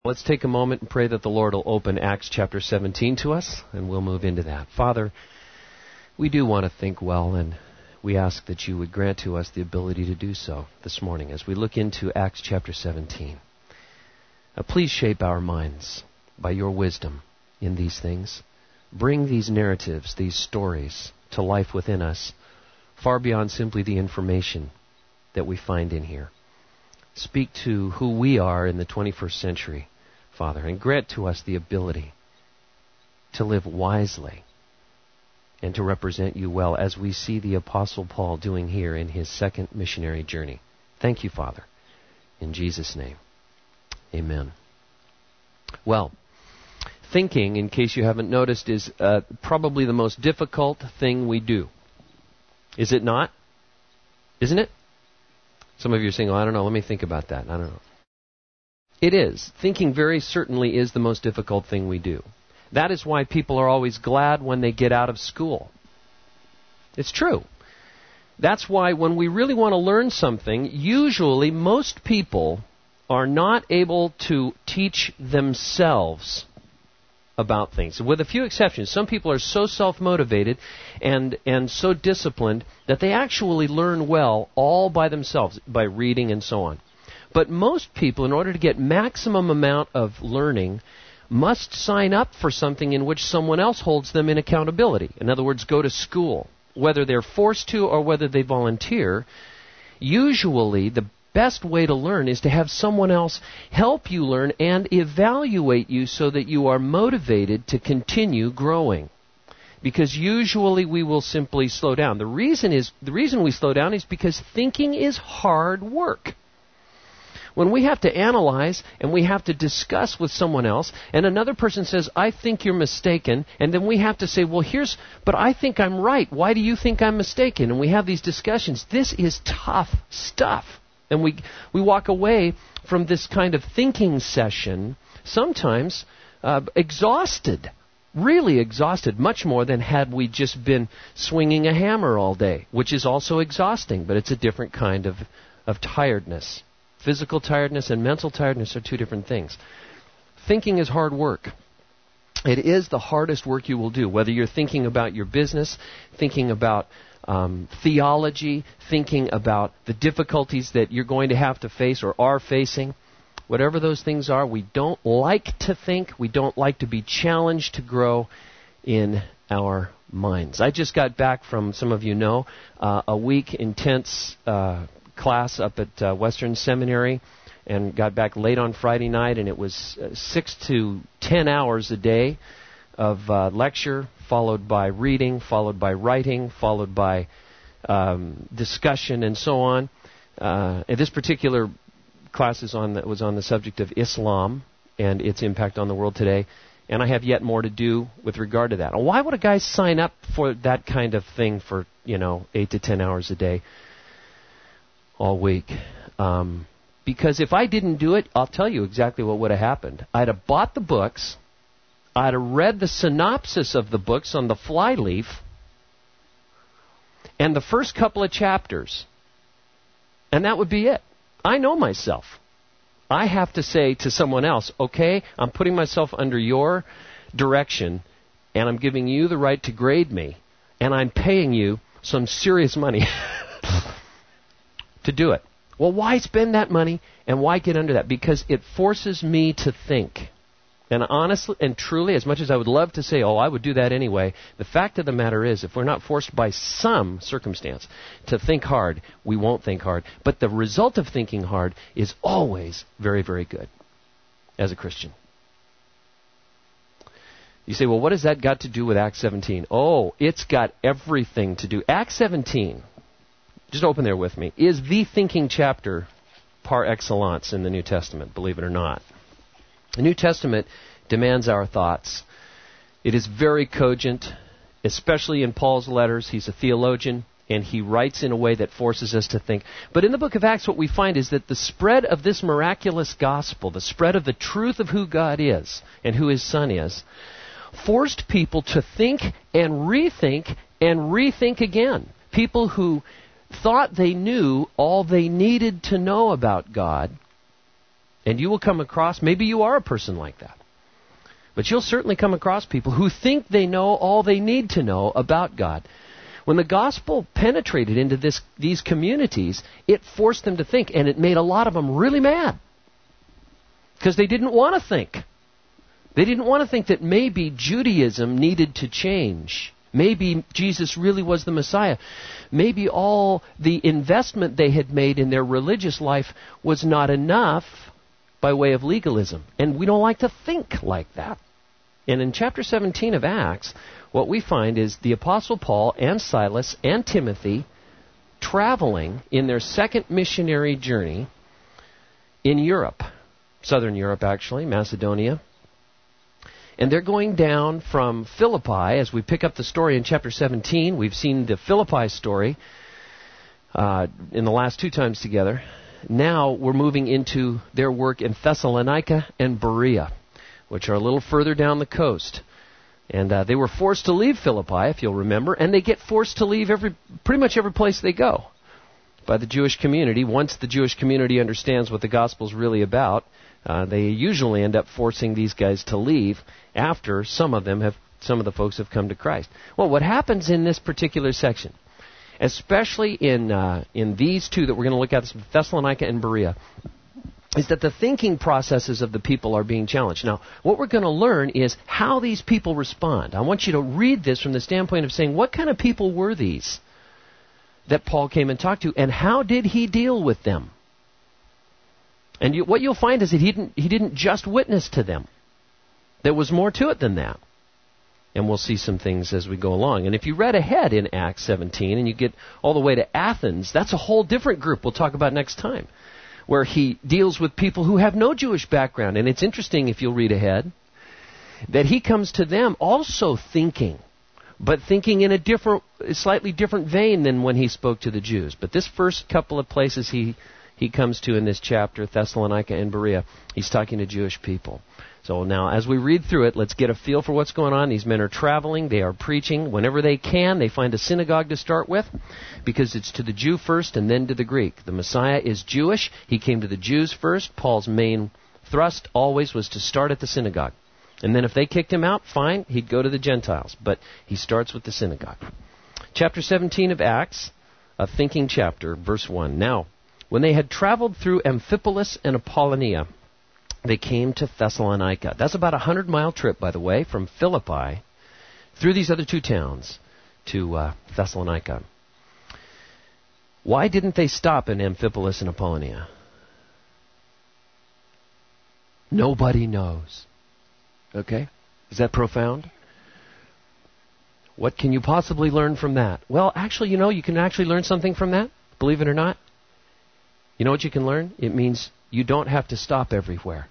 Let's take a moment and pray that the Lord will open Acts chapter 17 to us, and we'll move into that. Father, we do want to think well, and we ask that you would grant to us the ability to do so this morning as we look into Acts chapter 17. Please shape our minds by your wisdom in these things. Bring these narratives, these stories, to life within us, far beyond simply the information that we find in here. Speak to who we are in the 21st century, Father, and grant to us the ability to live wisely and to represent you well, as we see the Apostle Paul doing here in his second missionary journey. Thank you, Father. In Jesus' name, amen. Well, thinking, in case you haven't noticed, is probably the most difficult thing we do. Is it not? Isn't it? Some of you are saying, I don't know, let me think about that. I don't know. It is. Thinking very certainly is the most difficult thing we do. That is why people are always glad when they get out of school. It's true. That's why when we really want to learn something, usually most people are not able to teach themselves about things. With a few exceptions, some people are so self-motivated and so disciplined that they actually learn well all by themselves, by reading and so on. But most people, in order to get maximum amount of learning, must sign up for something in which someone else holds them in accountability. In other words, go to school. Whether they're forced to or whether they volunteer, usually the best way to learn is to have someone else help you learn and evaluate you so that you are motivated to continue growing. Because usually we will simply slow down. The reason we slow down is because thinking is hard work. When we have to analyze and we have to discuss with someone else, and another person says, I think you're mistaken, and then we have to say, but I think I'm right. Why do you think I'm mistaken? And we have these discussions. This is tough stuff. And we walk away from this kind of thinking session sometimes exhausted, really exhausted, much more than had we just been swinging a hammer all day, which is also exhausting, but it's a different kind of tiredness. Physical tiredness and mental tiredness are two different things. Thinking is hard work. It is the hardest work you will do, whether you're thinking about your business, thinking about theology, thinking about the difficulties that you're going to have to face or are facing. Whatever those things are, we don't like to think. We don't like to be challenged to grow in our minds. I just got back from, some of you know, a week intense class up at Western Seminary, and got back late on Friday night, and it was 6 to 10 hours a day of lecture, followed by reading, followed by writing, followed by discussion, and so on. And this particular class was on the subject of Islam and its impact on the world today, and I have yet more to do with regard to that. Why would a guy sign up for that kind of thing for 8 to 10 hours a day all week? Because if I didn't do it, I'll tell you exactly what would have happened. I'd have bought the books, I'd have read the synopsis of the books on the flyleaf, and the first couple of chapters, and that would be it. I know myself. I have to say to someone else, okay, I'm putting myself under your direction, and I'm giving you the right to grade me, and I'm paying you some serious money to do it. Well, why spend that money and why get under that? Because it forces me to think. And honestly and truly, as much as I would love to say, I would do that anyway, the fact of the matter is, if we're not forced by some circumstance to think hard, we won't think hard. But the result of thinking hard is always very, very good as a Christian. You say, what has that got to do with Acts 17? It's got everything to do. Acts 17, just open there with me, is the thinking chapter par excellence in the New Testament, believe it or not. The New Testament demands our thoughts. It is very cogent, especially in Paul's letters. He's a theologian, and he writes in a way that forces us to think. But in the book of Acts, what we find is that the spread of this miraculous gospel, the spread of the truth of who God is and who His Son is, forced people to think and rethink again. People who thought they knew all they needed to know about God And you will come across, maybe you are a person like that, but you'll certainly come across people who think they know all they need to know about God. When the gospel penetrated into these communities, it forced them to think, and it made a lot of them really mad because they didn't want to think. They didn't want to think that maybe Judaism needed to change. Maybe Jesus really was the Messiah. Maybe all the investment they had made in their religious life was not enough by way of legalism. And we don't like to think like that. And in chapter 17 of Acts, what we find is the Apostle Paul and Silas and Timothy traveling in their second missionary journey in Europe, southern Europe actually, Macedonia. And they're going down from Philippi. As we pick up the story in chapter 17, we've seen the Philippi story in the last two times together. Now we're moving into their work in Thessalonica and Berea, which are a little further down the coast. And they were forced to leave Philippi, if you'll remember, and they get forced to leave pretty much every place they go by the Jewish community. Once the Jewish community understands what the gospel's really about, they usually end up forcing these guys to leave after some of the folks have come to Christ. Well, what happens in this particular section, especially in these two that we're going to look at, Thessalonica and Berea, is that the thinking processes of the people are being challenged. Now, what we're going to learn is how these people respond. I want you to read this from the standpoint of saying, what kind of people were these that Paul came and talked to, and how did he deal with them? And what you'll find is that he didn't just witness to them. There was more to it than that. And we'll see some things as we go along. And if you read ahead in Acts 17 and you get all the way to Athens, that's a whole different group we'll talk about next time, where he deals with people who have no Jewish background. And it's interesting, if you'll read ahead, that he comes to them also thinking, but thinking in a slightly different vein than when he spoke to the Jews. But this first couple of places he comes to in this chapter, Thessalonica and Berea, he's talking to Jewish people. So now, as we read through it, let's get a feel for what's going on. These men are traveling. They are preaching. Whenever they can, they find a synagogue to start with, because it's to the Jew first and then to the Greek. The Messiah is Jewish. He came to the Jews first. Paul's main thrust always was to start at the synagogue. And then if they kicked him out, fine, he'd go to the Gentiles. But he starts with the synagogue. Chapter 17 of Acts, a thinking chapter, verse 1. Now, when they had traveled through Amphipolis and Apollonia, they came to Thessalonica. That's about a 100-mile trip, by the way, from Philippi through these other two towns to Thessalonica. Why didn't they stop in Amphipolis and Apollonia? Nobody knows. Okay? Is that profound? What can you possibly learn from that? Well, actually, you can actually learn something from that, believe it or not. You know what you can learn? It means you don't have to stop everywhere.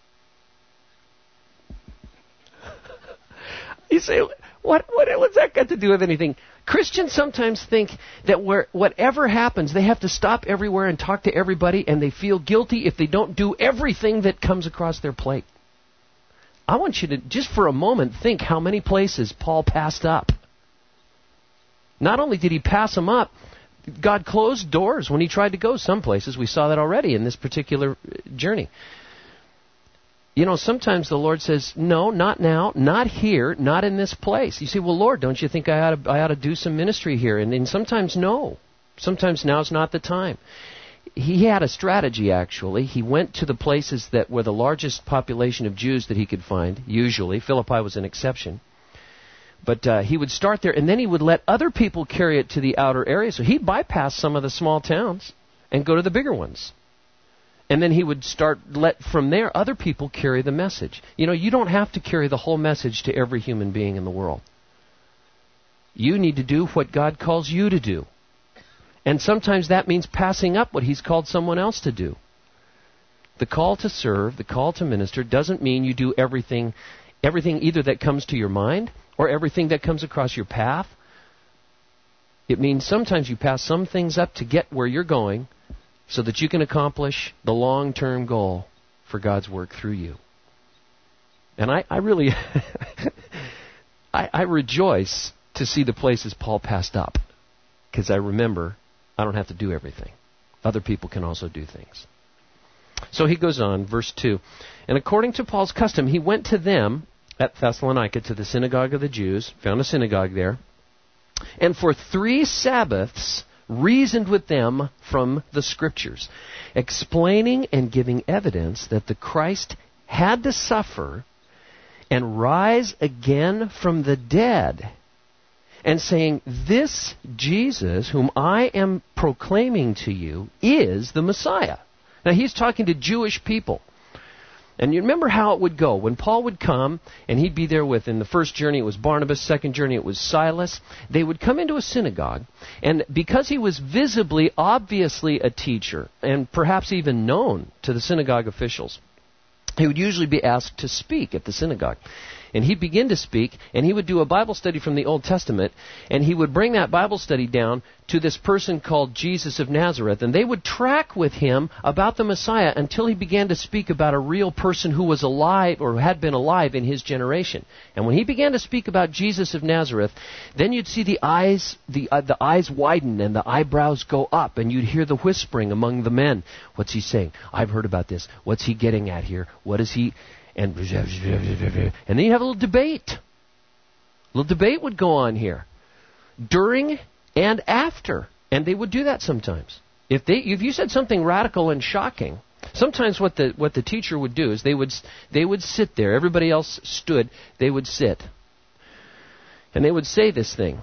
You say, what's that got to do with anything? Christians sometimes think that whatever happens, they have to stop everywhere and talk to everybody, and they feel guilty if they don't do everything that comes across their plate. I want you to, just for a moment, think how many places Paul passed up. Not only did he pass them up, God closed doors when he tried to go some places. We saw that already in this particular journey. Sometimes the Lord says, no, not now, not here, not in this place. You say, well, Lord, don't you think I ought to do some ministry here? And sometimes no. Sometimes now's not the time. He had a strategy, actually. He went to the places that were the largest population of Jews that he could find, usually. Philippi was an exception. But he would start there, and then he would let other people carry it to the outer area. So he'd bypass some of the small towns and go to the bigger ones. And then he would let from there other people carry the message. You don't have to carry the whole message to every human being in the world. You need to do what God calls you to do. And sometimes that means passing up what he's called someone else to do. The call to serve, the call to minister, doesn't mean you do everything either that comes to your mind or everything that comes across your path. It means sometimes you pass some things up to get where you're going so that you can accomplish the long-term goal for God's work through you. And I really, I rejoice to see the places Paul passed up, because I remember I don't have to do everything. Other people can also do things. So he goes on, verse 2. And according to Paul's custom, he went to them at Thessalonica, to the synagogue of the Jews, found a synagogue there, and for 3 Sabbaths reasoned with them from the Scriptures, explaining and giving evidence that the Christ had to suffer and rise again from the dead, and saying, this Jesus, whom I am proclaiming to you, is the Messiah. Now he's talking to Jewish people. And you remember how it would go. When Paul would come, and he'd be there with, in the first journey it was Barnabas, second journey it was Silas, they would come into a synagogue, and because he was visibly, obviously a teacher, and perhaps even known to the synagogue officials, he would usually be asked to speak at the synagogue. And he'd begin to speak, and he would do a Bible study from the Old Testament, and he would bring that Bible study down to this person called Jesus of Nazareth, and they would track with him about the Messiah until he began to speak about a real person who was alive or had been alive in his generation. And when he began to speak about Jesus of Nazareth, then you'd see the eyes widen and the eyebrows go up, and you'd hear the whispering among the men. What's he saying? I've heard about this. What's he getting at here? What is he... And then you have a little debate. A little debate would go on here, during and after. And they would do that sometimes. If you said something radical and shocking, sometimes what the teacher would do is they would sit there. Everybody else stood. They would sit. And they would say this thing.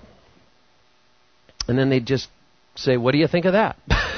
And then they'd just say, what do you think of that?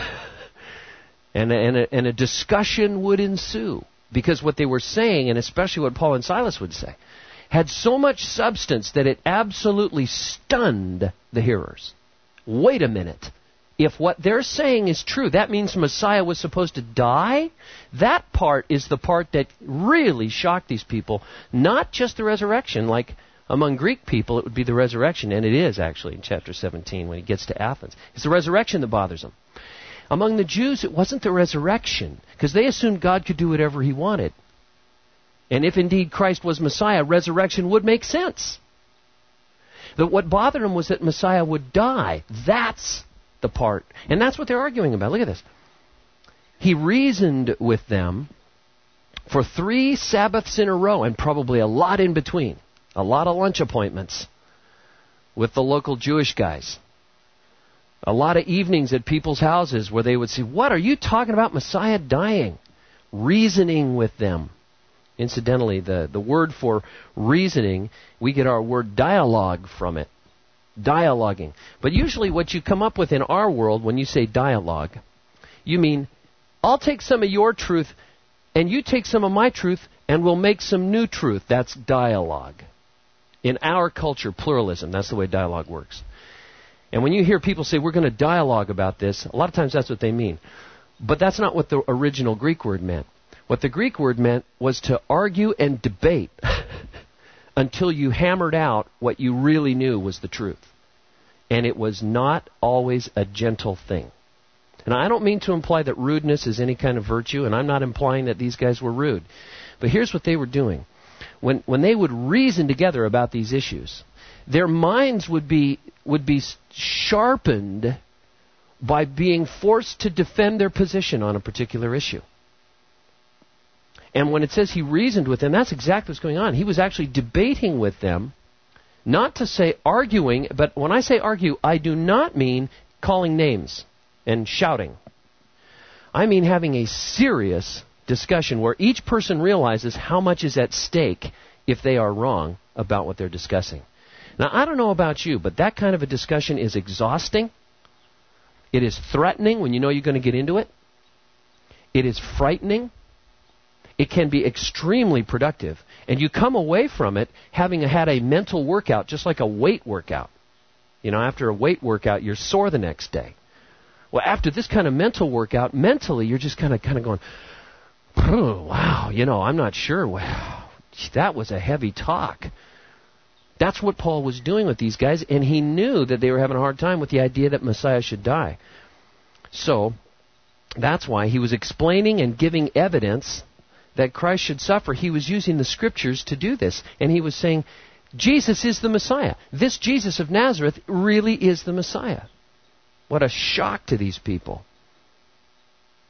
and a discussion would ensue. Because what they were saying, and especially what Paul and Silas would say, had so much substance that it absolutely stunned the hearers. Wait a minute. If what they're saying is true, that means Messiah was supposed to die? That part is the part that really shocked these people. Not just the resurrection. Like among Greek people, it would be the resurrection, and it is actually in chapter 17 when he gets to Athens. It's the resurrection that bothers them. Among the Jews, it wasn't the resurrection, because they assumed God could do whatever he wanted. And if indeed Christ was Messiah, resurrection would make sense. But what bothered them was that Messiah would die. That's the part. And that's what they're arguing about. Look at this. He reasoned with them for 3 Sabbaths in a row, and probably a lot in between. A lot of lunch appointments with the local Jewish guys. A lot of evenings at people's houses where they would say, what are you talking about, Messiah dying? Reasoning with them. Incidentally, the word for reasoning, we get our word dialogue from it. Dialoguing. But usually what you come up with in our world when you say dialogue, you mean, I'll take some of your truth and you take some of my truth and we'll make some new truth. That's dialogue. In our culture, pluralism, that's the way dialogue works. And when you hear people say, we're going to dialogue about this, a lot of times that's what they mean. But that's not what the original Greek word meant. What the Greek word meant was to argue and debate until you hammered out what you really knew was the truth. And it was not always a gentle thing. And I don't mean to imply that rudeness is any kind of virtue, and I'm not implying that these guys were rude. But here's what they were doing. When they would reason together about these issues, their minds would be sharpened by being forced to defend their position on a particular issue. And when it says he reasoned with them, that's exactly what's going on. He was actually debating with them, not to say arguing, but when I say argue, I do not mean calling names and shouting. I mean having a serious discussion where each person realizes how much is at stake if they are wrong about what they're discussing. Now, I don't know about you, but that kind of a discussion is exhausting. It is threatening when you know you're going to get into it. It is frightening. It can be extremely productive. And you come away from it having had a mental workout, just like a weight workout. You know, after a weight workout, you're sore the next day. Well, after this kind of mental workout, mentally, you're just kind of going, oh, wow, I'm not sure. Wow, that was a heavy talk. That's what Paul was doing with these guys, and he knew that they were having a hard time with the idea that Messiah should die. So, that's why he was explaining and giving evidence that Christ should suffer. He was using the Scriptures to do this, and he was saying, Jesus is the Messiah. This Jesus of Nazareth really is the Messiah. What a shock to these people.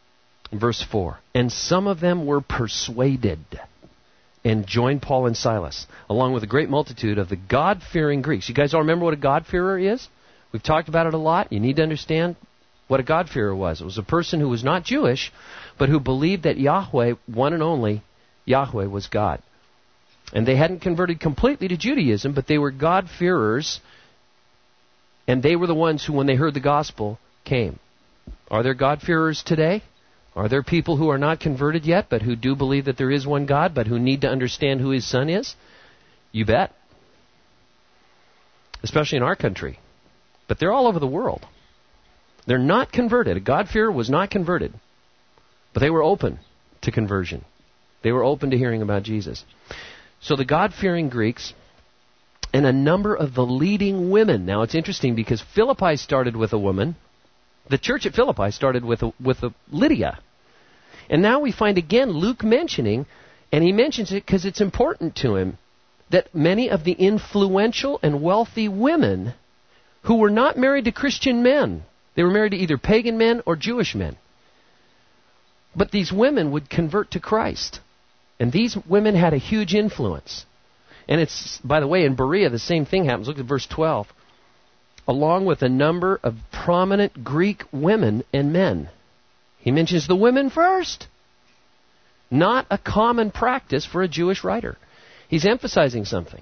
Verse 4, and some of them were persuaded and joined Paul and Silas, along with a great multitude of the God-fearing Greeks. You guys all remember what a God-fearer is? We've talked about it a lot. You need to understand what a God-fearer was. It was a person who was not Jewish, but who believed that Yahweh, one and only Yahweh, was God. And they hadn't converted completely to Judaism, but they were God-fearers, and they were the ones who, when they heard the gospel, came. Are there God-fearers today? Are there people who are not converted yet, but who do believe that there is one God, but who need to understand who His Son is? You bet. Especially in our country. But they're all over the world. They're not converted. A God-fearer was not converted. But they were open to conversion. They were open to hearing about Jesus. So the God-fearing Greeks and a number of the leading women. Now it's interesting because Philippi started with a woman. The church at Philippi started with a Lydia. And now we find again Luke mentioning, and he mentions it because it's important to him, that many of the influential and wealthy women who were not married to Christian men, they were married to either pagan men or Jewish men. But these women would convert to Christ. And these women had a huge influence. And it's, by the way, in Berea, the same thing happens. Look at verse 12. Along with a number of prominent Greek women and men. He mentions the women first. Not a common practice for a Jewish writer. He's emphasizing something.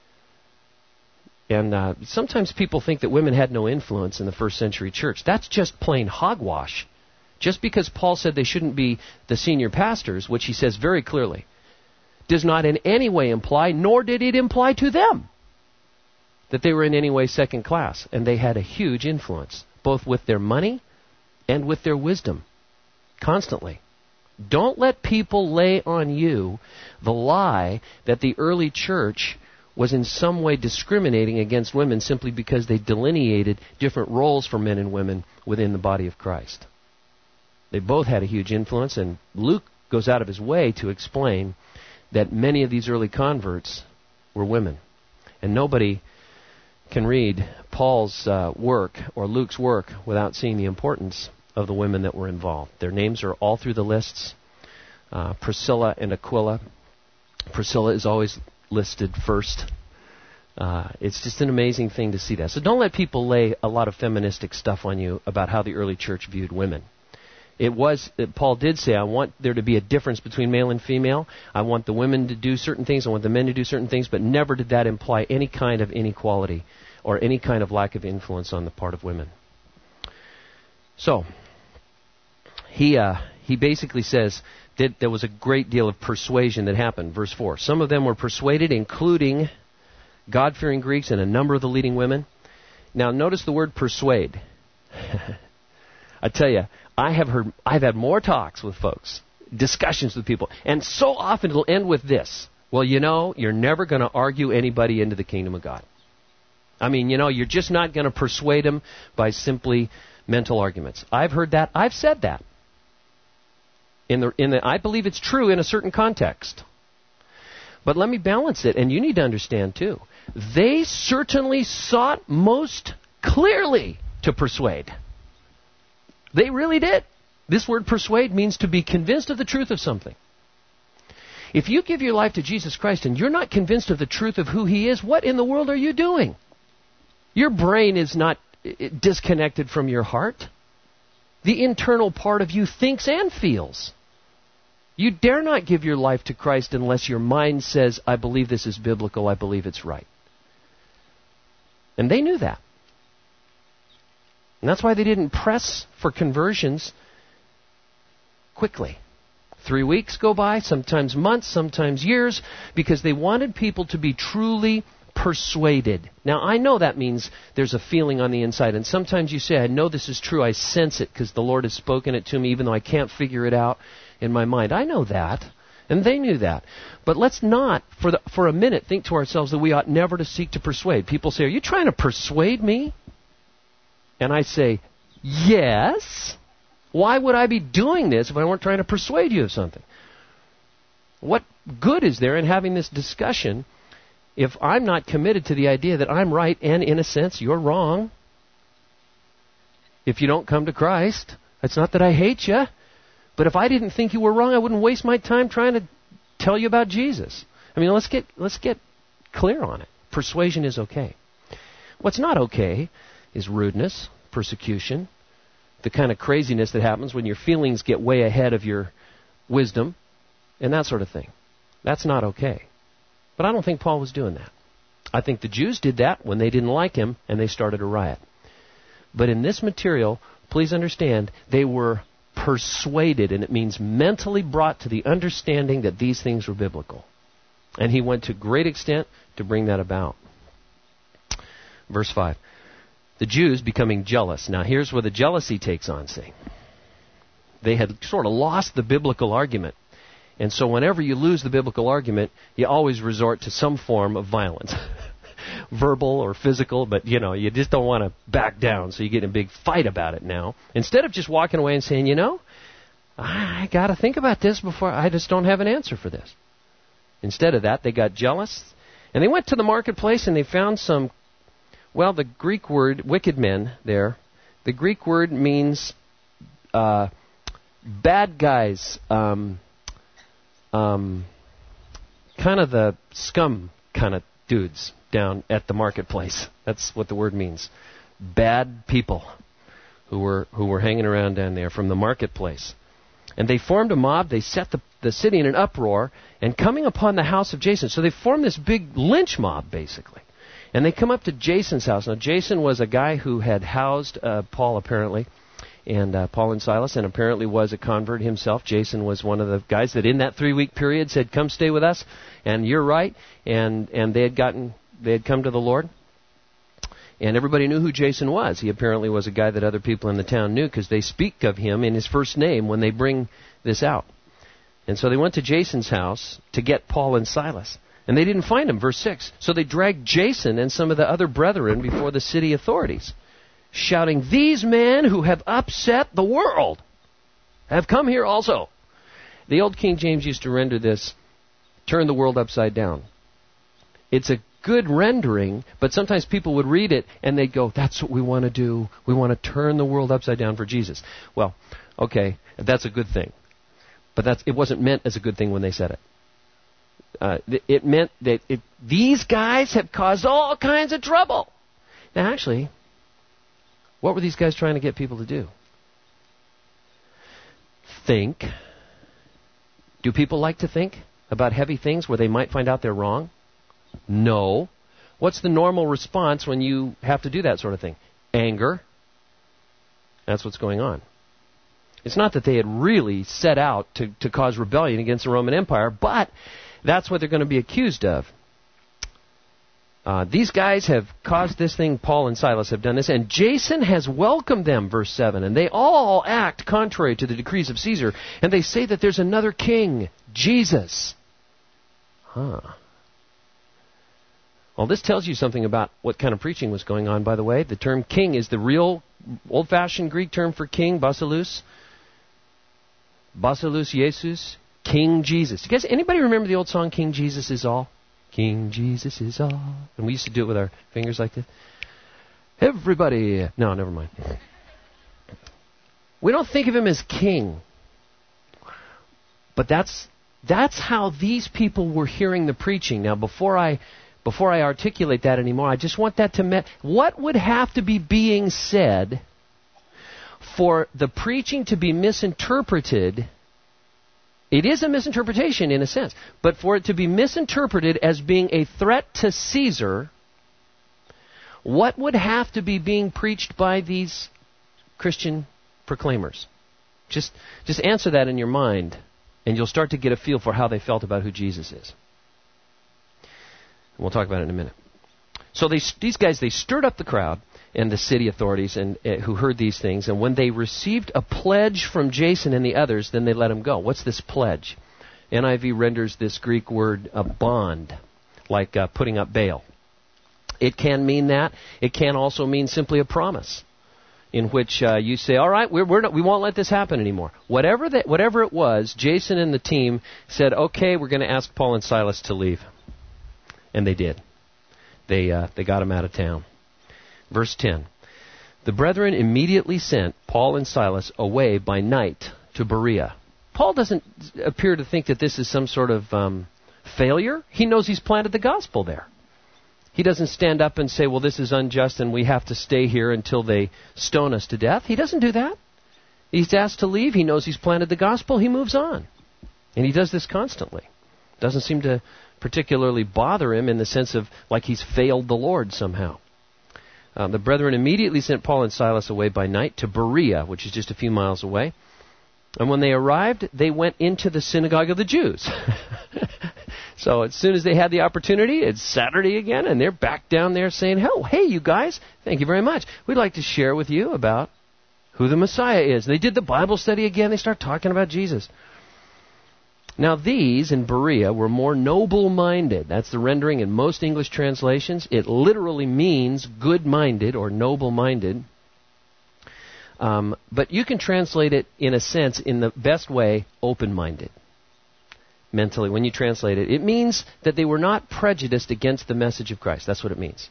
And sometimes people think that women had no influence in the first century church. That's just plain hogwash. Just because Paul said they shouldn't be the senior pastors, which he says very clearly, does not in any way imply, nor did it imply to them, that they were in any way second class. And they had a huge influence, both with their money and with their wisdom, constantly. Don't let people lay on you the lie that the early church was in some way discriminating against women simply because they delineated different roles for men and women within the body of Christ. They both had a huge influence, and Luke goes out of his way to explain that many of these early converts were women. And nobody can read Paul's work or Luke's work without seeing the importance of the women that were involved. Their names are all through the lists. Priscilla and Aquila. Priscilla is always listed first. It's just an amazing thing to see that. So don't let people lay a lot of feministic stuff on you about how the early church viewed women. Paul did say, I want there to be a difference between male and female. I want the women to do certain things. I want the men to do certain things. But never did that imply any kind of inequality or any kind of lack of influence on the part of women. So, he basically says that there was a great deal of persuasion that happened. Verse 4. Some of them were persuaded, including God-fearing Greeks and a number of the leading women. Now, notice the word persuade. I tell you, I've had more talks with folks, discussions with people, and so often it'll end with this. Well, you're never going to argue anybody into the kingdom of God. I mean, you're just not going to persuade them by simply mental arguments. I've heard that. I've said that. I believe it's true in a certain context. But let me balance it, and you need to understand too. They certainly sought most clearly to persuade. They really did. This word persuade means to be convinced of the truth of something. If you give your life to Jesus Christ and you're not convinced of the truth of who He is, what in the world are you doing? Your brain is not disconnected from your heart. The internal part of you thinks and feels. You dare not give your life to Christ unless your mind says, I believe this is biblical, I believe it's right. And they knew that. And that's why they didn't press for conversions quickly. 3 weeks go by, sometimes months, sometimes years, because they wanted people to be truly persuaded. Now, I know that means there's a feeling on the inside. And sometimes you say, I know this is true, I sense it because the Lord has spoken it to me, even though I can't figure it out in my mind. I know that. And they knew that. But let's not, for a minute, think to ourselves that we ought never to seek to persuade. People say, are you trying to persuade me? And I say, yes. Why would I be doing this if I weren't trying to persuade you of something? What good is there in having this discussion if I'm not committed to the idea that I'm right and, in a sense, you're wrong? If you don't come to Christ, it's not that I hate you, But if I didn't think you were wrong, I wouldn't waste my time trying to tell you about Jesus. I mean, let's get clear on it. Persuasion is okay. What's not okay is rudeness, persecution, the kind of craziness that happens when your feelings get way ahead of your wisdom, and that sort of thing. That's not okay. But I don't think Paul was doing that. I think the Jews did that when they didn't like him and they started a riot. But in this material, please understand, they were persuaded, and it means mentally brought to the understanding that these things were biblical. And he went to great extent to bring that about. Verse 5. The Jews becoming jealous. Now here's where the jealousy takes on, see. They had sort of lost the biblical argument. And so whenever you lose the biblical argument, you always resort to some form of violence. Verbal or physical, but you just don't want to back down, so you get in a big fight about it now. Instead of just walking away and saying, I got to think about this before, I just don't have an answer for this. Instead of that, they got jealous, and they went to the marketplace and they found some, the Greek word, wicked men there, the Greek word means bad guys, kind of the scum kind of dudes down at the marketplace. That's what the word means. Bad people who were hanging around down there from the marketplace. And they formed a mob. They set the city in an uproar, and coming upon the house of Jason. So they formed this big lynch mob, basically. And they come up to Jason's house. Now, Jason was a guy who had housed Paul, apparently, and Paul and Silas, and apparently was a convert himself. Jason was one of the guys that in that 3-week period said, come stay with us, and you're right. And they had come to the Lord. And everybody knew who Jason was. He apparently was a guy that other people in the town knew because they speak of him in his first name when they bring this out. And so they went to Jason's house to get Paul and Silas. And they didn't find him, verse 6. So they dragged Jason and some of the other brethren before the city authorities, shouting, these men who have upset the world have come here also. The old King James used to render this, turn the world upside down. It's a good rendering, but sometimes people would read it and they'd go, that's what we want to do. We want to turn the world upside down for Jesus. Well, okay, that's a good thing. But it wasn't meant as a good thing when they said it. It meant that these guys have caused all kinds of trouble. Now, actually, what were these guys trying to get people to do? Think. Do people like to think about heavy things where they might find out they're wrong? No. What's the normal response when you have to do that sort of thing? Anger. That's what's going on. It's not that they had really set out to cause rebellion against the Roman Empire, but that's what they're going to be accused of. These guys have caused this thing. Paul and Silas have done this, and Jason has welcomed them, verse 7. And they all act contrary to the decrees of Caesar, and they say that there's another king, Jesus. Well, this tells you something about what kind of preaching was going on, by the way. The term king is the real old-fashioned Greek term for king, basileus. Basileus Jesus, King Jesus. You guys, anybody remember the old song, King Jesus is all? King Jesus is all. And we used to do it with our fingers like this. Everybody. No, never mind. We don't think of him as king. But that's how these people were hearing the preaching. Now, before I articulate that anymore, I just want that to what would have to be being said for the preaching to be misinterpreted. It is a misinterpretation in a sense, but for it to be misinterpreted as being a threat to Caesar, what would have to be being preached by these Christian proclaimers? Just answer that in your mind, and you'll start to get a feel for how they felt about who Jesus is. We'll talk about it in a minute. So these guys, they stirred up the crowd and the city authorities and who heard these things. And when they received a pledge from Jason and the others, then they let him go. What's this pledge? NIV renders this Greek word a bond, like putting up bail. It can mean that. It can also mean simply a promise, in which you say, all right, we won't let this happen anymore. Whatever it was, Jason and the team said, okay, we're going to ask Paul and Silas to leave. And they did. They got him out of town. Verse 10. The brethren immediately sent Paul and Silas away by night to Berea. Paul doesn't appear to think that this is some sort of failure. He knows he's planted the gospel there. He doesn't stand up and say, well, this is unjust and we have to stay here until they stone us to death. He doesn't do that. He's asked to leave. He knows he's planted the gospel. He moves on. And he does this constantly. Doesn't seem to particularly bother him in the sense of like he's failed the Lord somehow. The brethren immediately sent Paul and Silas away by night to Berea, which is just a few miles away. And when they arrived, they went into the synagogue of the Jews. So as soon as they had the opportunity, it's Saturday again, and they're back down there saying, oh, hey, you guys, thank you very much. We'd like to share with you about who the Messiah is. They did the Bible study again. They start talking about Jesus. Now these in Berea were more noble-minded. That's the rendering in most English translations. It literally means good-minded or noble-minded. But you can translate it in a sense, in the best way, open-minded. Mentally, when you translate it, it means that they were not prejudiced against the message of Christ. That's what it means.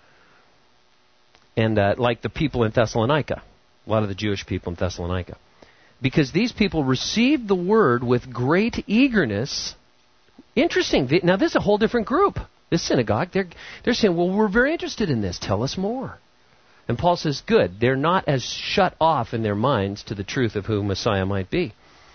And like the people in Thessalonica, a lot of the Jewish people in Thessalonica. Because these people received the word with great eagerness. Interesting. Now, this is a whole different group. This synagogue, they're saying, well, we're very interested in this. Tell us more. And Paul says, good. They're not as shut off in their minds to the truth of who Messiah might be.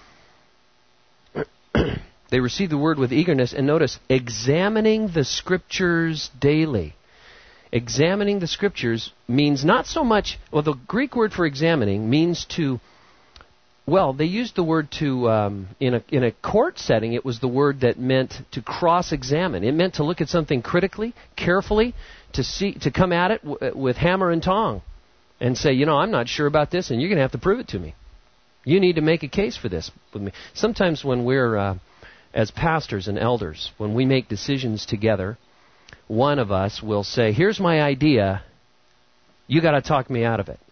They received the word with eagerness, and notice, examining the Scriptures daily. Examining the Scriptures means not so much, well, the Greek word for examining means to, well, they used the word to, in a court setting, it was the word that meant to cross-examine. It meant to look at something critically, carefully, to come at it with hammer and tong and say, I'm not sure about this, and you're going to have to prove it to me. You need to make a case for this with me. Sometimes when we're, as pastors and elders, when we make decisions together, one of us will say, here's my idea, you got to talk me out of it.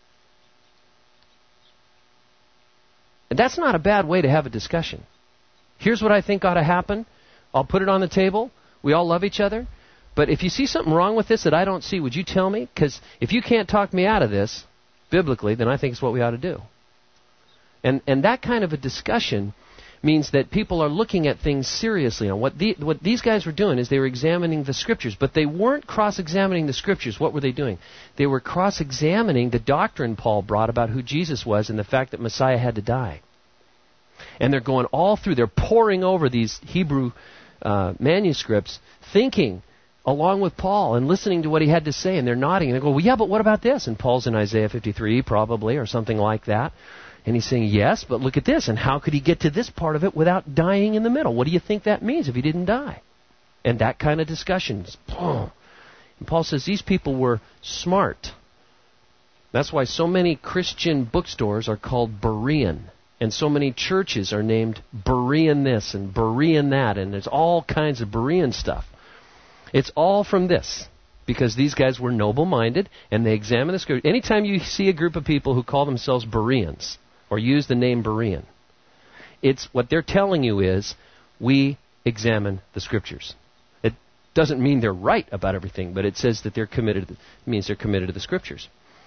And that's not a bad way to have a discussion. Here's what I think ought to happen. I'll put it on the table. We all love each other. But if you see something wrong with this that I don't see, would you tell me? Because if you can't talk me out of this, biblically, then I think it's what we ought to do. And that kind of a discussion means that people are looking at things seriously. And what these guys were doing is they were examining the Scriptures, but they weren't cross-examining the Scriptures. What were they doing? They were cross-examining the doctrine Paul brought about who Jesus was and the fact that Messiah had to die. And they're going all through, they're poring over these Hebrew manuscripts, thinking along with Paul and listening to what he had to say, and they're nodding, and they go, well, yeah, but what about this? And Paul's in Isaiah 53 probably, or something like that. And he's saying, yes, but look at this. And how could he get to this part of it without dying in the middle? What do you think that means if he didn't die? And that kind of discussion. And Paul says these people were smart. That's why so many Christian bookstores are called Berean. And so many churches are named Berean this and Berean that. And there's all kinds of Berean stuff. It's all from this. Because these guys were noble-minded and they examined the Scripture. Anytime you see a group of people who call themselves Bereans, or use the name Berean, it's what they're telling you is, we examine the Scriptures. It doesn't mean they're right about everything, but it says that they're committed. It means they're committed to the Scriptures.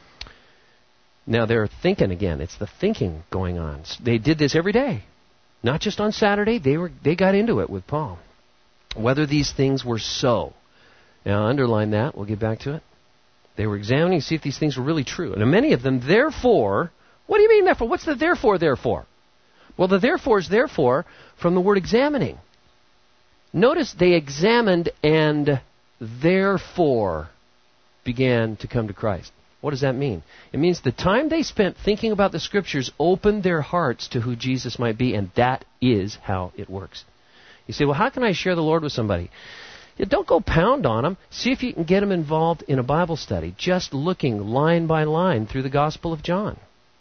Now they're thinking again. It's the thinking going on. They did this every day, not just on Saturday. They got into it with Paul. Whether these things were so. Now underline that. We'll get back to it. They were examining to see if these things were really true. And many of them, therefore. What do you mean, therefore? What's the therefore? Well, the therefore is therefore from the word examining. Notice they examined and therefore began to come to Christ. What does that mean? It means the time they spent thinking about the Scriptures opened their hearts to who Jesus might be, and that is how it works. You say, well, how can I share the Lord with somebody? Don't go pound on them. See if you can get them involved in a Bible study, just looking line by line through the Gospel of John.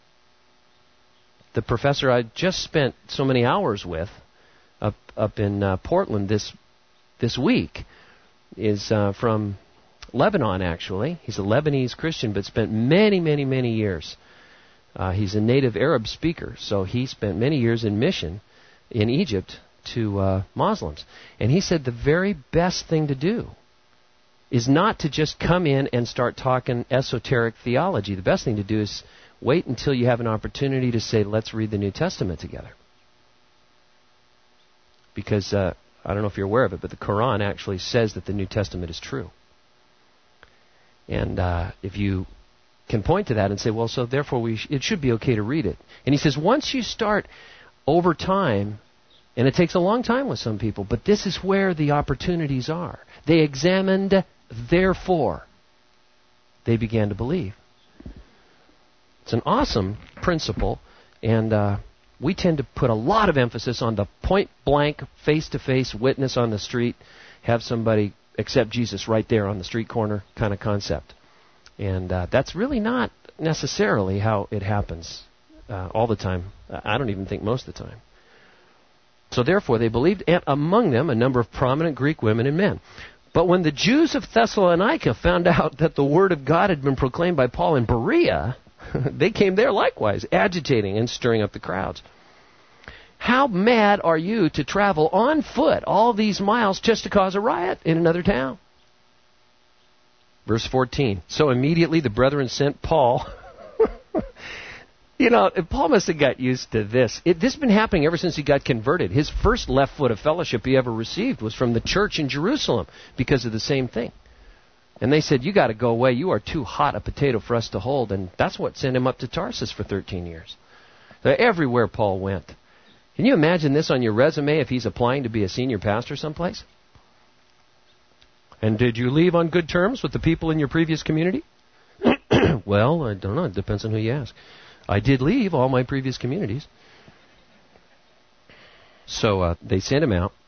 The professor I just spent so many hours with up in Portland this week is from Lebanon, actually. He's a Lebanese Christian, but spent many, many, many years. He's a native Arab speaker, so he spent many years in mission in Egypt to Muslims. And he said the very best thing to do is not to just come in and start talking esoteric theology. The best thing to do is wait until you have an opportunity to say, let's read the New Testament together. because I don't know if you're aware of it, but the Quran actually says that the New Testament is true. And if you can point to that and say, well, so therefore it should be okay to read it. And he says, once you start over time, and it takes a long time with some people, but this is where the opportunities are. They examined, therefore they began to believe. It's an awesome principle, and we tend to put a lot of emphasis on the point-blank, face-to-face witness on the street, have somebody accept Jesus right there on the street corner kind of concept. And that's really not necessarily how it happens all the time. I don't even think most of the time. So therefore they believed, and among them a number of prominent Greek women and men. But when the Jews of Thessalonica found out that the word of God had been proclaimed by Paul in Berea, they came there likewise, agitating and stirring up the crowds. How mad are you to travel on foot all these miles just to cause a riot in another town? Verse 14. So immediately the brethren sent Paul. Paul must have got used to this. This has been happening ever since he got converted. His first left foot of fellowship he ever received was from the church in Jerusalem because of the same thing. And they said, you got to go away. You are too hot a potato for us to hold. And that's what sent him up to Tarsus for 13 years. So everywhere Paul went. Can you imagine this on your resume if he's applying to be a senior pastor someplace? And did you leave on good terms with the people in your previous community? Well, I don't know. It depends on who you ask. I did leave all my previous communities. So they sent him out.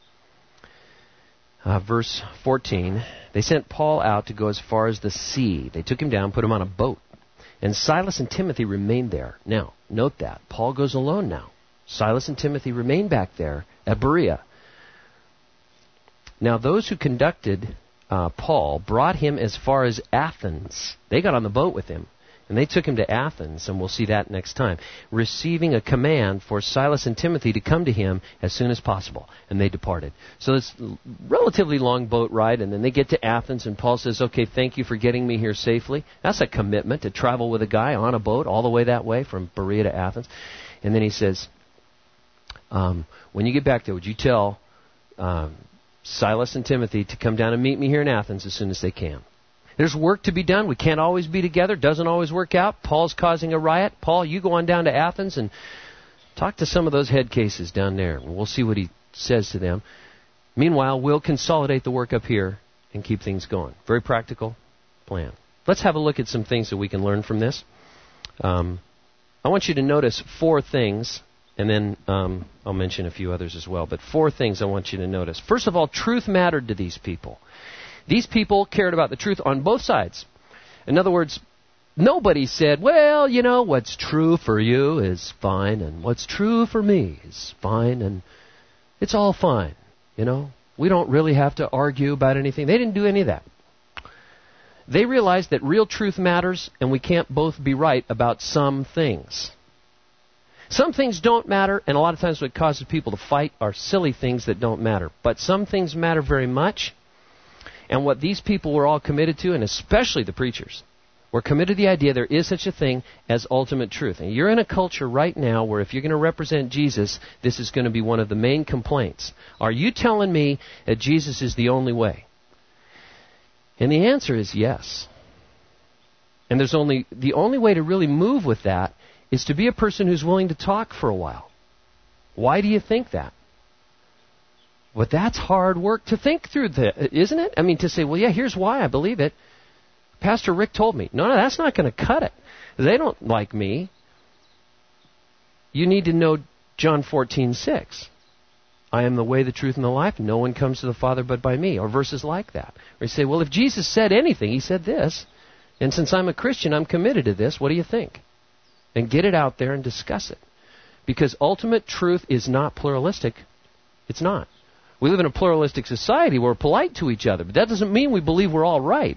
Verse 14. They sent Paul out to go as far as the sea. They took him down, put him on a boat. And Silas and Timothy remained there. Now, note that. Paul goes alone now. Silas and Timothy remained back there at Berea. Now, those who conducted Paul brought him as far as Athens. They got on the boat with him. And they took him to Athens, and we'll see that next time, receiving a command for Silas and Timothy to come to him as soon as possible. And they departed. So it's a relatively long boat ride, and then they get to Athens, and Paul says, okay, thank you for getting me here safely. That's a commitment to travel with a guy on a boat all the way that way from Berea to Athens. And then he says, when you get back there, would you tell Silas and Timothy to come down and meet me here in Athens as soon as they can? There's work to be done. We can't always be together. Doesn't always work out. Paul's causing a riot. Paul, you go on down to Athens and talk to some of those head cases down there. We'll see what he says to them. Meanwhile, we'll consolidate the work up here and keep things going. Very practical plan. Let's have a look at some things that we can learn from this. I want you to notice 4 things, and then I'll mention a few others as well. But 4 things I want you to notice. First of all, truth mattered to these people. These people cared about the truth on both sides. In other words, nobody said, well, what's true for you is fine, and what's true for me is fine, and it's all fine. We don't really have to argue about anything. They didn't do any of that. They realized that real truth matters, and we can't both be right about some things. Some things don't matter, and a lot of times what causes people to fight are silly things that don't matter. But some things matter very much. And what these people were all committed to, and especially the preachers, were committed to the idea there is such a thing as ultimate truth. And you're in a culture right now where if you're going to represent Jesus, this is going to be one of the main complaints. Are you telling me that Jesus is the only way? And the answer is yes. And the only way to really move with that is to be a person who's willing to talk for a while. Why do you think that? But that's hard work to think through, isn't it? I mean, to say, well, yeah, here's why I believe it. Pastor Rick told me. No, that's not going to cut it. They don't like me. You need to know John 14:6. I am the way, the truth, and the life. No one comes to the Father but by me. Or verses like that. Or you say, well, if Jesus said anything, he said this. And since I'm a Christian, I'm committed to this. What do you think? And get it out there and discuss it. Because ultimate truth is not pluralistic. It's not. We live in a pluralistic society. We're polite to each other. But that doesn't mean we believe we're all right.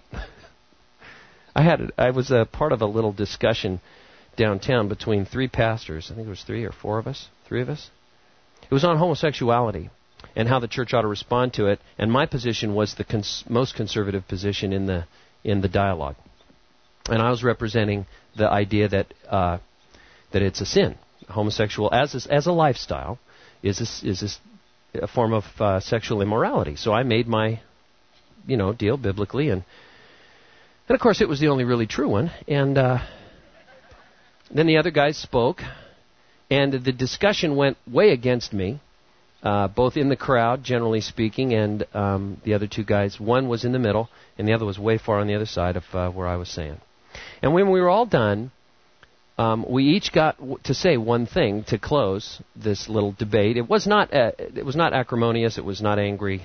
I was a part of a little discussion downtown between 3 pastors. I think it was 3 or 4 of us. 3 of us. It was on homosexuality and how the church ought to respond to it. And my position was the most conservative position in the dialogue. And I was representing the idea that it's a sin. Homosexual as a lifestyle is a form of sexual immorality. So I made my, deal biblically, and of course it was the only really true one. And then the other guys spoke, and the discussion went way against me, both in the crowd, generally speaking, and the other two guys. One was in the middle, and the other was way far on the other side of where I was saying. And when we were all done, we each got to say one thing to close this little debate. It was not acrimonious. It was not angry,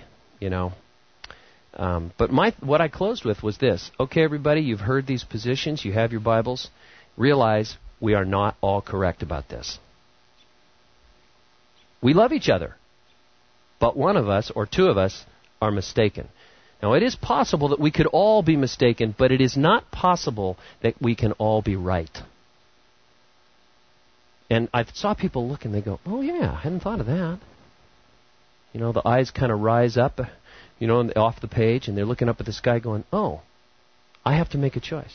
But what I closed with was this. Okay, everybody, you've heard these positions. You have your Bibles. Realize we are not all correct about this. We love each other. But one of us or two of us are mistaken. Now, it is possible that we could all be mistaken, but it is not possible that we can all be right. And I saw people look and they go, oh yeah, I hadn't thought of that. The eyes kind of rise up, off the page, and they're looking up at the sky going, oh, I have to make a choice.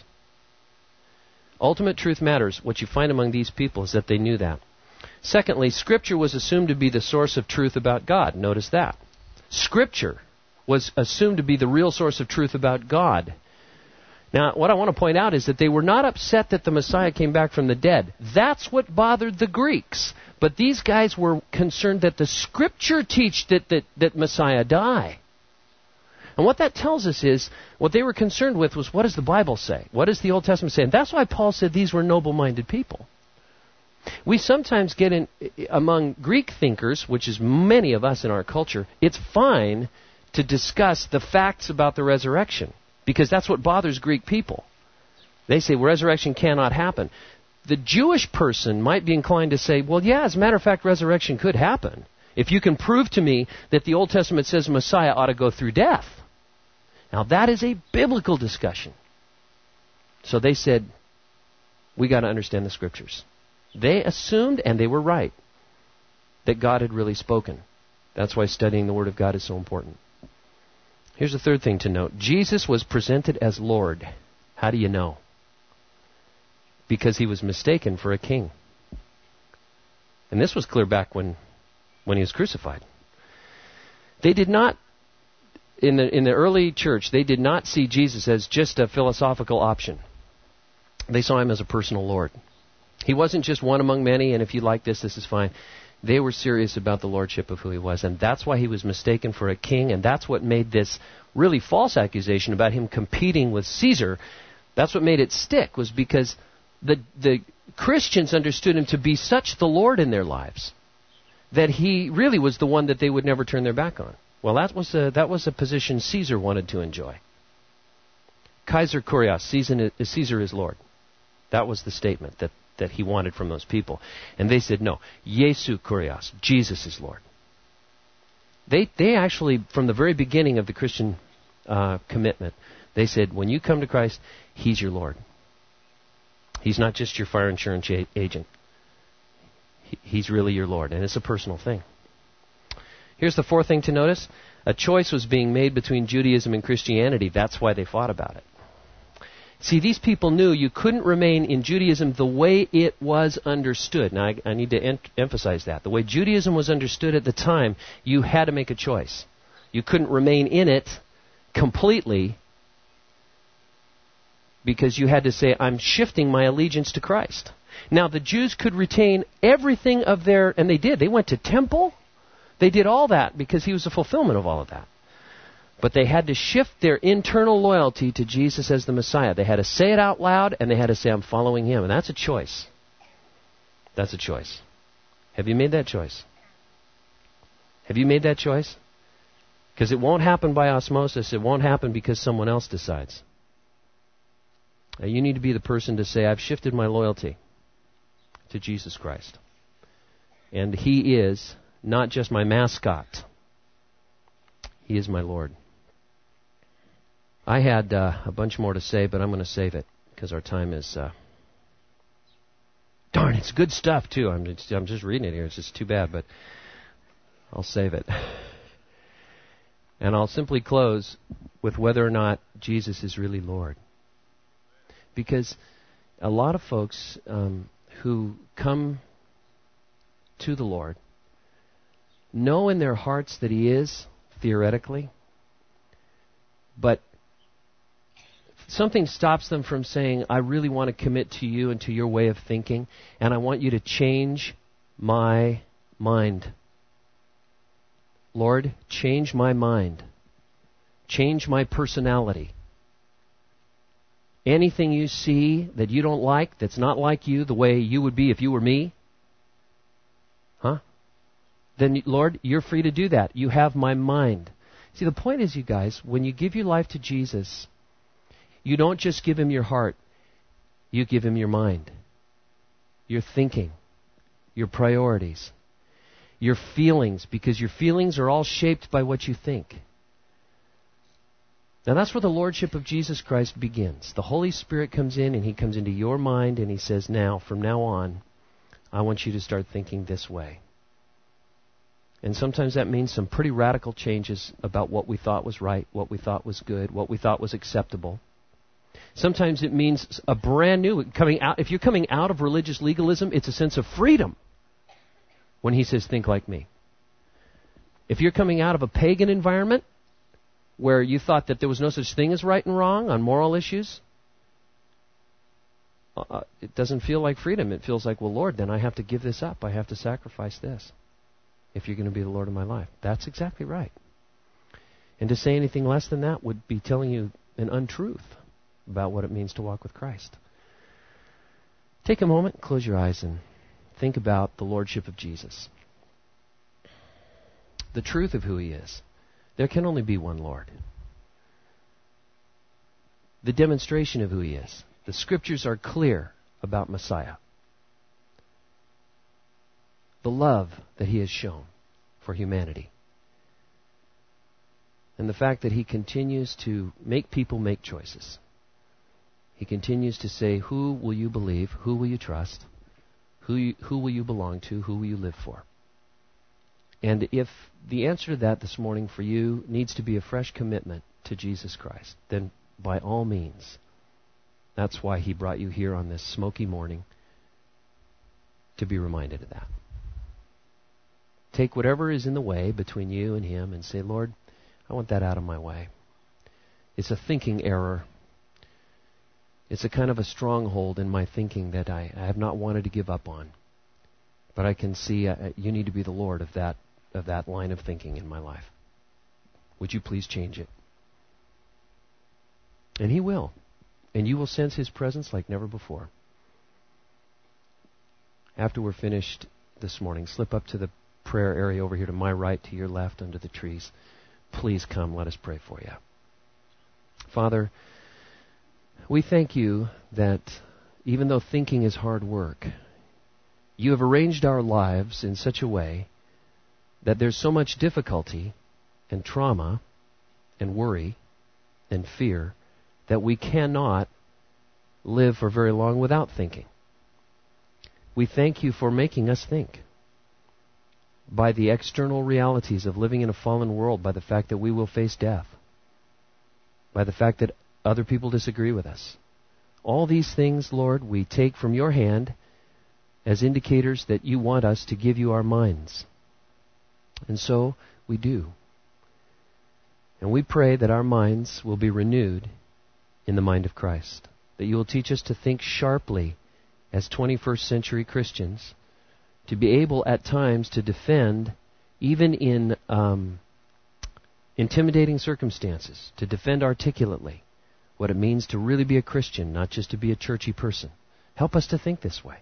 Ultimate truth matters. What you find among these people is that they knew that. Secondly, Scripture was assumed to be the source of truth about God. Notice that. Scripture was assumed to be the real source of truth about God. Now, what I want to point out is that they were not upset that the Messiah came back from the dead. That's what bothered the Greeks. But these guys were concerned that the Scripture teach that Messiah die. And what that tells us is, what they were concerned with was, what does the Bible say? What does the Old Testament say? And that's why Paul said these were noble-minded people. We sometimes get in among Greek thinkers, which is many of us in our culture, it's fine to discuss the facts about the resurrection, because that's what bothers Greek people. They say resurrection cannot happen. The Jewish person might be inclined to say, well, yeah, as a matter of fact, resurrection could happen. If you can prove to me that the Old Testament says Messiah ought to go through death. Now, that is a biblical discussion. So they said, we got to understand the Scriptures. They assumed, and they were right, that God had really spoken. That's why studying the Word of God is so important. Here's the third thing to note. Jesus was presented as Lord. How do you know? Because he was mistaken for a king. And this was clear back when he was crucified. They did not, in the early church, they did not see Jesus as just a philosophical option. They saw him as a personal Lord. He wasn't just one among many, and if you like this is fine. They were serious about the lordship of who he was, and that's why he was mistaken for a king, and that's what made this really false accusation about him competing with Caesar. That's what made it stick, was because the Christians understood him to be such the Lord in their lives that he really was the one that they would never turn their back on. Well, that was a position Caesar wanted to enjoy. Kaiser Kurios, Caesar is Lord. That was the statement that he wanted from those people. And they said, no, Jesu Kurios, Jesus is Lord. They actually, from the very beginning of the Christian commitment, they said, when you come to Christ, he's your Lord. He's not just your fire insurance agent. He's really your Lord, and it's a personal thing. Here's the fourth thing to notice. A choice was being made between Judaism and Christianity. That's why they fought about it. See, these people knew you couldn't remain in Judaism the way it was understood. Now, I need to emphasize that. The way Judaism was understood at the time, you had to make a choice. You couldn't remain in it completely because you had to say, I'm shifting my allegiance to Christ. Now, the Jews could retain everything of their, and they did. They went to temple. They did all that because he was the fulfillment of all of that. But they had to shift their internal loyalty to Jesus as the Messiah. They had to say it out loud, and they had to say, I'm following him. And that's a choice. That's a choice. Have you made that choice? Have you made that choice? Because it won't happen by osmosis. It won't happen because someone else decides. Now, you need to be the person to say, I've shifted my loyalty to Jesus Christ. And he is not just my mascot. He is my Lord. I had a bunch more to say, but I'm going to save it because our time is... Darn, it's good stuff, too. I'm just reading it here. It's just too bad, but I'll save it. And I'll simply close with whether or not Jesus is really Lord. Because a lot of folks who come to the Lord know in their hearts that He is, theoretically, but something stops them from saying, I really want to commit to you and to your way of thinking, and I want you to change my mind. Lord, change my mind. Change my personality. Anything you see that you don't like, that's not like you, the way you would be if you were me, then, Lord, you're free to do that. You have my mind. See, the point is, you guys, when you give your life to Jesus, you don't just give Him your heart. You give Him your mind, your thinking, your priorities, your feelings, because your feelings are all shaped by what you think. Now that's where the Lordship of Jesus Christ begins. The Holy Spirit comes in and He comes into your mind and He says, now, from now on, I want you to start thinking this way. And sometimes that means some pretty radical changes about what we thought was right, what we thought was good, what we thought was acceptable. Sometimes it means a brand new coming out. If you're coming out of religious legalism, it's a sense of freedom when He says, think like me. If you're coming out of a pagan environment where you thought that there was no such thing as right and wrong on moral issues, it doesn't feel like freedom. It feels like, well, Lord, then I have to give this up. I have to sacrifice this if you're going to be the Lord of my life. That's exactly right. And to say anything less than that would be telling you an untruth about what it means to walk with Christ. Take a moment, close your eyes, and think about the Lordship of Jesus. The truth of who He is. There can only be one Lord. The demonstration of who He is. The Scriptures are clear about Messiah. The love that He has shown for humanity. And the fact that He continues to make people make choices. He continues to say, who will you believe? Who will you trust? Who will you belong to? Who will you live for? And if the answer to that this morning for you needs to be a fresh commitment to Jesus Christ, then by all means, that's why He brought you here on this smoky morning, to be reminded of that. Take whatever is in the way between you and Him and say, Lord, I want that out of my way. It's a thinking error. It's a kind of a stronghold in my thinking that I have not wanted to give up on. But I can see you need to be the Lord of that line of thinking in my life. Would you please change it? And He will. And you will sense His presence like never before. After we're finished this morning, slip up to the prayer area over here to my right, to your left, under the trees. Please come, let us pray for you. Father, we thank You that even though thinking is hard work, You have arranged our lives in such a way that there's so much difficulty and trauma and worry and fear that we cannot live for very long without thinking. We thank You for making us think by the external realities of living in a fallen world, by the fact that we will face death, by the fact that other people disagree with us. All these things, Lord, we take from Your hand as indicators that You want us to give You our minds. And so we do. And we pray that our minds will be renewed in the mind of Christ, that You will teach us to think sharply as 21st century Christians, to be able at times to defend, even in intimidating circumstances, to defend articulately what it means to really be a Christian, not just to be a churchy person. Help us to think this way.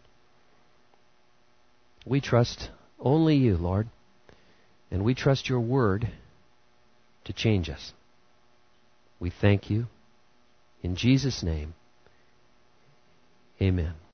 We trust only You, Lord, and we trust Your word to change us. We thank You. In Jesus' name, amen.